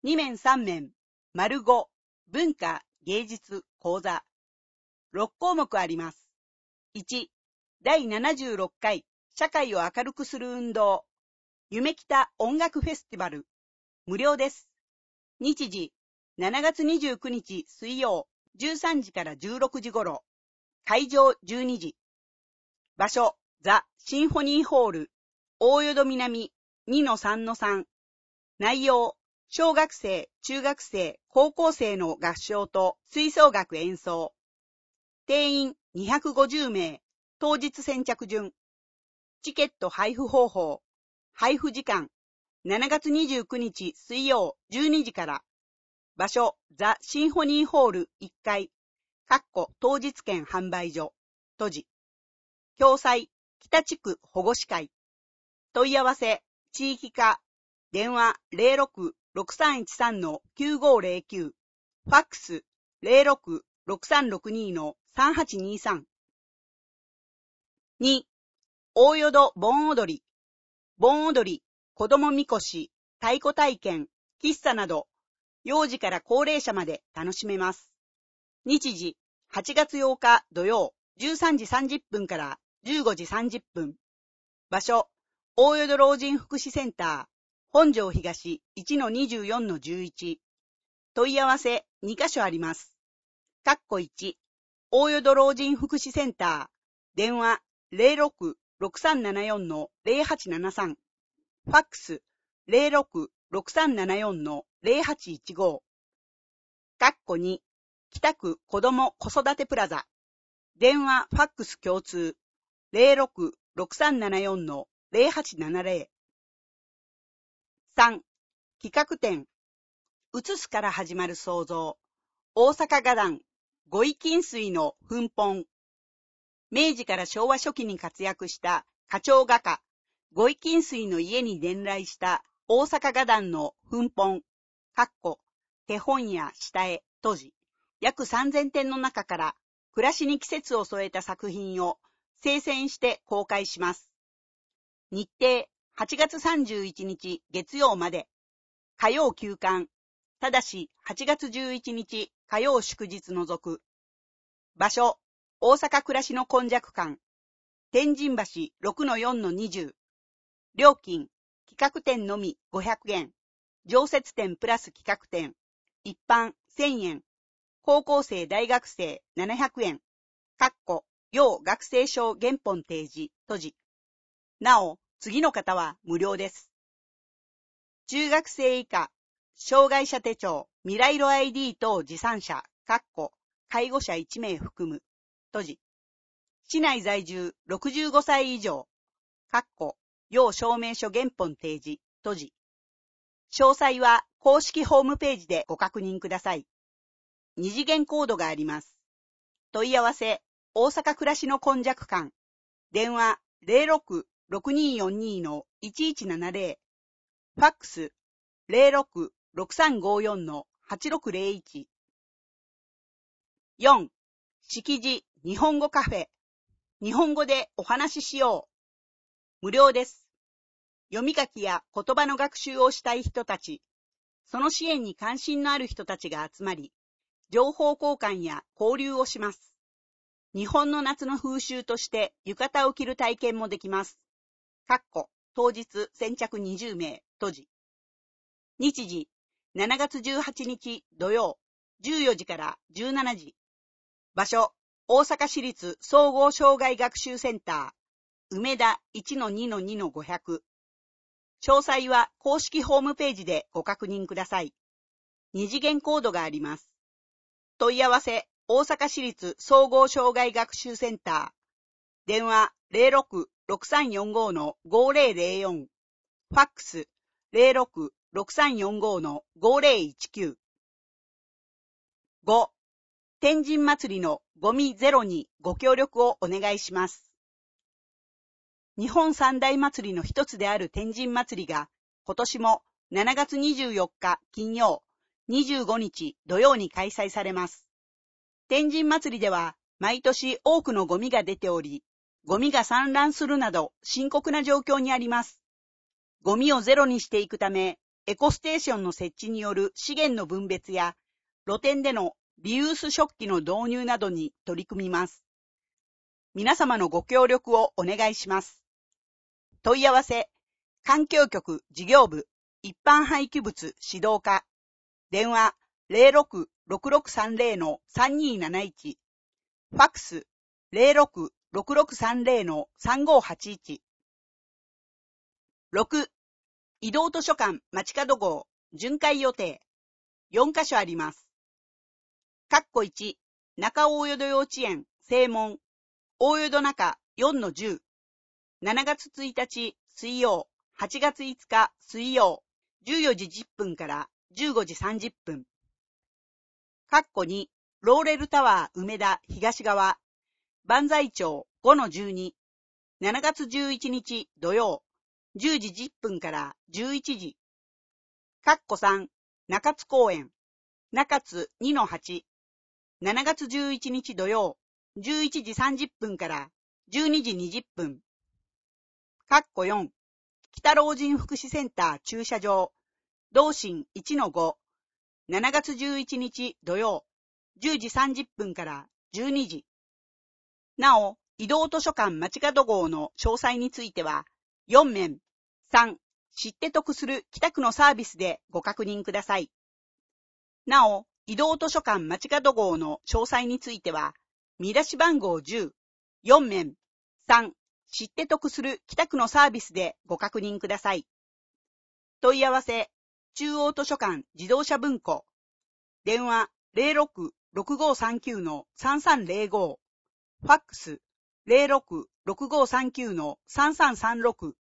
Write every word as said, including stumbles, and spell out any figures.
に面さん面、丸ご、文化、芸術、講座。ろく項目あります。いち、だいななじゅうろっかい、社会を明るくする運動。夢北音楽フェスティバル。無料です。日時、しちがつにじゅうくにち水曜、じゅうさんじからじゅうろくじ頃。会場じゅうにじ。場所、ザ・シンフォニーホール、大淀南 にのさんのさん。内容、小学生、中学生、高校生の合唱と吹奏楽演奏。定員にひゃくごじゅうめい、当日先着順。チケット配布方法。配布時間、しちがつにじゅうくにち水曜じゅうにじから。場所、ザ・シンフォニーホールいっかい。かっこ当日券販売所。閉じ。共催、北地区保護司会。問い合わせ、地域課。電話 ゼロろく ろくさんいちさん きゅうごゼロきゅう。ファックス ゼロろく ろくさんろくに さんはちにさん。に、大淀盆踊り。盆踊り、子供みこし、太鼓体験、喫茶など、幼児から高齢者まで楽しめます。日時、はちがつようか土曜、じゅうさんじさんじゅっぷんからじゅうごじさんじゅっぷん。場所、大淀老人福祉センター、本庄東 いちのにじゅうよんのじゅういち。問い合わせにかしょあります。かっこいち、大淀老人福祉センター、電話 ゼロろく ろくさんななよん ゼロはちななさん。ファックス ゼロろく ろくさんななよん ゼロはちいちご。かっこに、北区子ども子育てプラザ。電話ファックス共通 ゼロろく ろくさんななよん ゼロはちななゼロ。さん、企画展。移すから始まる創造。大阪画壇、五位金水の粉本。明治から昭和初期に活躍した花鳥画家、五位金水の家に伝来した大阪画壇の粉本、かっこ手本や下絵、閉じ、約さんぜんてんの中から暮らしに季節を添えた作品を精選して公開します。日程、はちがつさんじゅういちにち月曜まで。火曜休館。ただしはちがつじゅういちにち火曜祝日除く。場所、大阪暮らしの今昔館。天神橋 ろくのよんのにじゅう。料金、企画展のみごひゃくえん。常設展プラス企画展。一般せんえん。高校生大学生ななひゃくえん。かっこ、要学生証原本提示、閉じ。なお、次の方は無料です。中学生以下、障害者手帳、未来色 アイディー 等持参者、かっこ、介護者いちめい含む、閉じ。市内在住ろくじゅうごさい以上、かっこ、要証明書原本提示、閉じ。詳細は公式ホームページでご確認ください。二次元コードがあります。問い合わせ、大阪暮らしの今昔館。電話 ゼロろく ろくにーよんにー のいちいちななゼロ。ファックス ゼロろく ろくさんごよん のはちろくゼロいち。よん、識字日本語カフェ。日本語でお話ししよう。無料です。読み書きや言葉の学習をしたい人たち、その支援に関心のある人たちが集まり、情報交換や交流をします。日本の夏の風習として浴衣を着る体験もできます。かっこ当日先着にじゅうめい、閉じ。日時、しちがつじゅうはちにち土曜、じゅうよじからじゅうしちじ。場所、大阪市立総合障害学習センター、梅田 いちのにのにのごひゃく。詳細は公式ホームページでご確認ください。二次元コードがあります。問い合わせ、大阪市立総合障害学習センター。電話 ゼロろく ろくさんよんご のごゼロゼロよん。ファックス ゼロろく ろくさんよんご のごゼロいちきゅう。ご、天神祭りのゴミゼロにご協力をお願いします。日本三大祭りの一つである天神祭りが、今年もしちがつにじゅうよっか金曜、にじゅうごにち土曜に開催されます。天神祭りでは、毎年多くのゴミが出ており、ゴミが散乱するなど深刻な状況にあります。ゴミをゼロにしていくため、 エコステーションの設置による資源の分別や、露店でのリユース食器の導入などに取り組みます。皆様のご協力をお願いします。問い合わせ、環境局事業部一般廃棄物指導課、電話 ゼロろく ろくろくさんゼロ さんにーなないち、ファックス ゼロろく ろくろくさんゼロ さんごはちいち。ろく. 移動図書館街角号巡回予定。よんカ所あります。かっこいち、中大淀幼稚園正門、大淀中 よんのじゅう。しちがつついたち水曜、はちがついつか水曜、じゅうよじじゅっぷんからじゅうごじさんじゅっぷん。かっこに、ローレルタワー梅田東側、万歳町 ごのじゅうに。しちがつじゅういちにち土曜、じゅうじじゅっぷんからじゅういちじ。かっこさん、中津公園、中津 にのはち。しちがつじゅういちにち土曜、じゅういちじさんじゅっぷんからじゅうにじにじゅっぷん。かっこよん、北老人福祉センター駐車場、同心 いちのご。しちがつじゅういちにち土曜、じゅうじさんじゅっぷんからじゅうにじ。なお、移動図書館街角号の詳細については、よん面、さん、知って得する北区のサービスでご確認ください。なお、移動図書館街角号の詳細については、見出し番号じゅう、よん面、さん、知って得する北区のサービスでご確認ください。問い合わせ、中央図書館自動車文庫。電話 ゼロろく ろくごさんきゅう さんさんゼロご。ファックス ゼロろく ろくごさんきゅう さんさんさんろく。